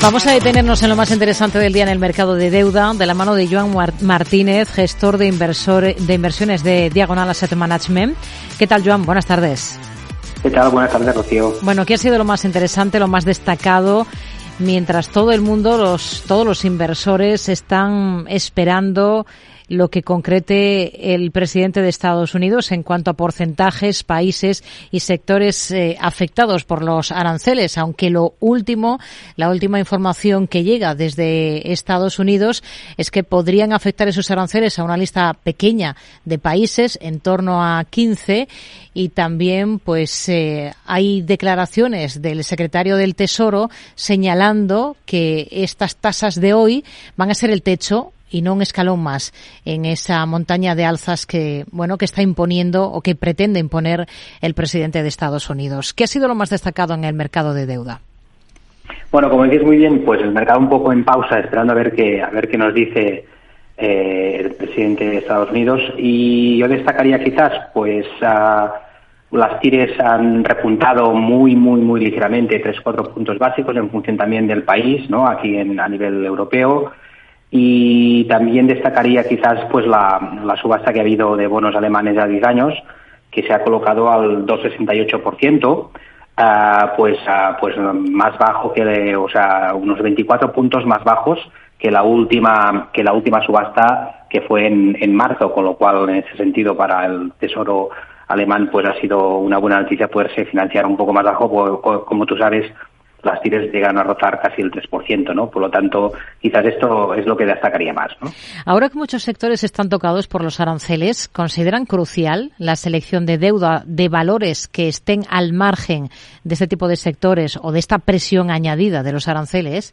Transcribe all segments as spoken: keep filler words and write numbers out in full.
Vamos a detenernos en lo más interesante del día en el mercado de deuda, de la mano de Joan Martínez, gestor de, inversor, de inversiones de Diagonal Asset Management. ¿Qué tal, Joan? Buenas tardes. ¿Qué tal? Buenas tardes, Rocío. Bueno, ¿qué ha sido lo más interesante, lo más destacado, mientras todo el mundo, los, todos los inversores están esperando lo que concrete el presidente de Estados Unidos en cuanto a porcentajes, países y sectores eh, afectados por los aranceles? Aunque lo último, la última información que llega desde Estados Unidos es que podrían afectar esos aranceles a una lista pequeña de países, en torno a quince, y también pues eh, hay declaraciones del secretario del Tesoro señalando que estas tasas de hoy van a ser el techo y no un escalón más en esa montaña de alzas que, bueno, que está imponiendo o que pretende imponer el presidente de Estados Unidos. ¿Qué ha sido lo más destacado en el mercado de deuda? Bueno, como decís muy bien, pues el mercado un poco en pausa, esperando a ver qué, a ver qué nos dice eh, el presidente de Estados Unidos. Y yo destacaría quizás, pues, uh, las tires han repuntado muy, muy, muy ligeramente, tres, cuatro puntos básicos en función también del país, ¿no? Aquí en, a nivel europeo. Y también destacaría quizás pues la, la subasta que ha habido de bonos alemanes a diez años, que se ha colocado al dos coma sesenta y ocho por ciento, uh, pues uh, pues más bajo que de, o sea, unos veinticuatro puntos más bajos que la última que la última subasta que fue en, en marzo, con lo cual en ese sentido para el Tesoro alemán pues ha sido una buena noticia poderse financiar un poco más bajo, porque, como tú sabes, las tires llegan a rozar casi el tres por ciento, ¿no? Por lo tanto, quizás esto es lo que destacaría más, ¿no? Ahora que muchos sectores están tocados por los aranceles, ¿consideran crucial la selección de deuda de valores que estén al margen de este tipo de sectores o de esta presión añadida de los aranceles?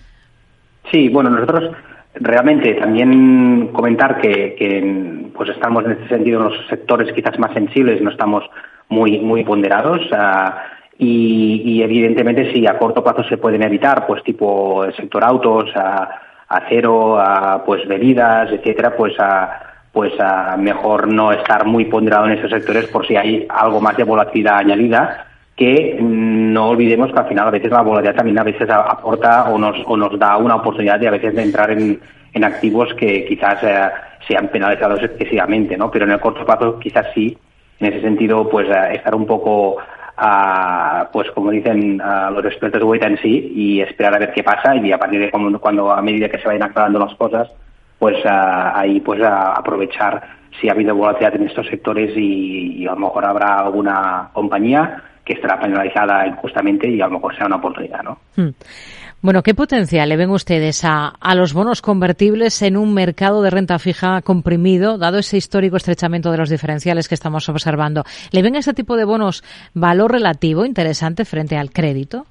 Sí, bueno, nosotros realmente también comentar que, que pues estamos en este sentido en los sectores quizás más sensibles, no estamos muy muy ponderados. Uh, Y, y evidentemente si a corto plazo se pueden evitar, pues tipo el sector autos, a, acero, a, pues bebidas, etcétera, pues a, pues a mejor no estar muy ponderado en esos sectores por si hay algo más de volatilidad añadida, que no olvidemos que al final a veces la volatilidad también a veces aporta o nos o nos da una oportunidad de a veces de entrar en, en activos que quizás eh, sean penalizados excesivamente, ¿no? Pero en el corto plazo quizás sí, en ese sentido pues eh, estar un poco a, pues como dicen a los expertos, wait and see, y esperar a ver qué pasa, y a partir de cuando, cuando a medida que se vayan aclarando las cosas, pues a, ahí pues a aprovechar si ha habido volatilidad en estos sectores y, y a lo mejor habrá alguna compañía que estará penalizada injustamente y a lo mejor sea una oportunidad, ¿no? Hmm. Bueno, ¿qué potencial le ven ustedes a, a los bonos convertibles en un mercado de renta fija comprimido, dado ese histórico estrechamiento de los diferenciales que estamos observando? ¿Le ven a este tipo de bonos valor relativo interesante frente al crédito?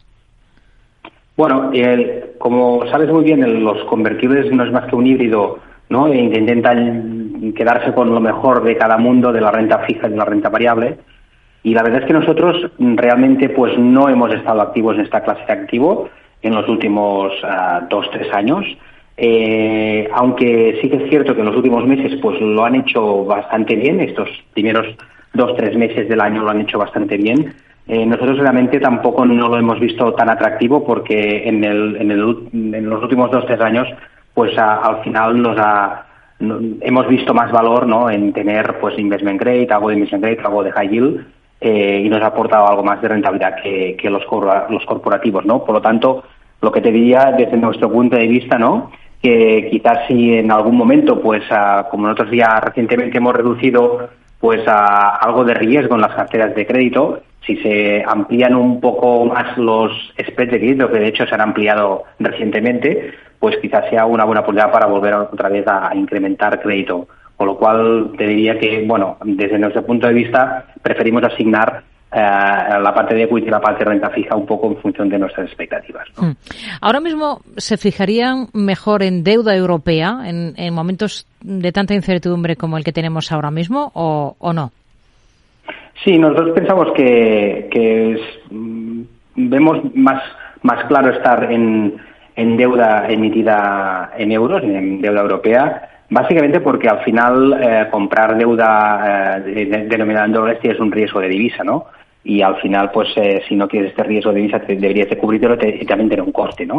Bueno, el, como sabes muy bien, el, los convertibles no es más que un híbrido, ¿no? E intentan quedarse con lo mejor de cada mundo, de la renta fija y de la renta variable. Y la verdad es que nosotros realmente pues no hemos estado activos en esta clase de activo en los últimos uh, dos, tres años, eh, aunque sí que es cierto que en los últimos meses pues lo han hecho bastante bien, estos primeros dos, tres meses del año lo han hecho bastante bien. Eh, nosotros realmente tampoco no lo hemos visto tan atractivo porque en, el, en, el, en los últimos dos, tres años pues a, al final nos ha, no, hemos visto más valor, ¿no? En tener pues investment grade, algo de investment grade, algo de high yield, Eh, y nos ha aportado algo más de rentabilidad que, que los, los corporativos, ¿no? Por lo tanto, lo que te diría desde nuestro punto de vista, ¿no? Que quizás si en algún momento, pues, a, como nosotros ya recientemente hemos reducido, pues, a algo de riesgo en las carteras de crédito, si se amplían un poco más los spreads de crédito, que de hecho se han ampliado recientemente, pues quizás sea una buena oportunidad para volver otra vez a, a incrementar crédito. Con lo cual te diría que, bueno, desde nuestro punto de vista preferimos asignar eh, la parte de equity y la parte de renta fija un poco en función de nuestras expectativas, ¿no? Ahora mismo, ¿se fijarían mejor en deuda europea en, en momentos de tanta incertidumbre como el que tenemos ahora mismo o, o no? Sí, nosotros pensamos que, que es, vemos más, más claro estar en, en deuda emitida en euros, en deuda europea, básicamente porque al final eh, comprar deuda eh, denominada en dólares es un riesgo de divisa, ¿no? Y al final, pues, eh, si no quieres este riesgo de divisa, te, deberías de cubrirlo y también tener un coste, ¿no?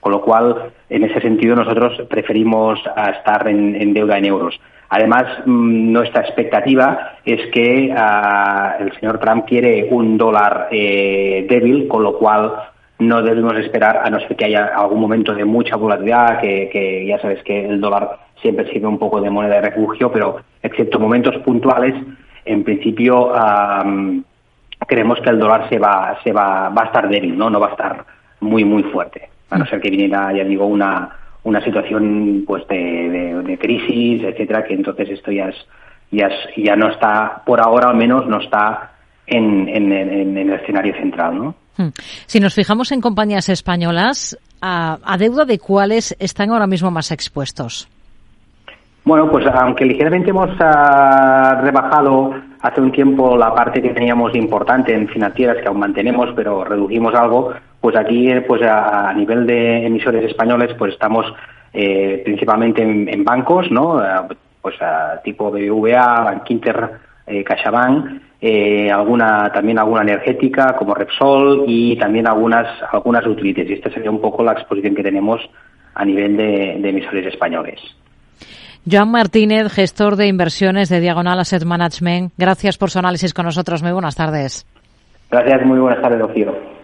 con lo cual, en ese sentido, nosotros preferimos a estar en, en deuda en euros. Además, mmm, nuestra expectativa es que uh, el señor Trump quiere un dólar eh, débil, con lo cual no debemos esperar, a no ser que haya algún momento de mucha volatilidad, que, que ya sabes que el dólar siempre sirve un poco de moneda de refugio, pero excepto momentos puntuales, en principio um, creemos que el dólar se va se va va a estar débil, no no va a estar muy muy fuerte, a no ser que viniera, ya digo, una una situación pues de, de, de crisis, etcétera, que entonces esto ya es ya es, ya no está, por ahora al menos no está en, en, en, en el escenario central, ¿no? Si nos fijamos en compañías españolas, ¿a, a deuda de cuáles están ahora mismo más expuestos? Bueno, pues aunque ligeramente hemos uh, rebajado hace un tiempo la parte que teníamos importante en financieras, que aún mantenemos, pero redujimos algo, pues aquí pues a, a nivel de emisores españoles pues estamos eh, principalmente en, en bancos, ¿no? Uh, pues uh, tipo B B V A, Bankinter, eh, CaixaBank, eh, alguna también alguna energética como Repsol y también algunas algunas utilities. Y esta sería un poco la exposición que tenemos a nivel de, de emisores españoles. Joan Martínez, gestor de inversiones de Diagonal Asset Management. Gracias por su análisis con nosotros. Muy buenas tardes. Gracias, muy buenas tardes, Rocío.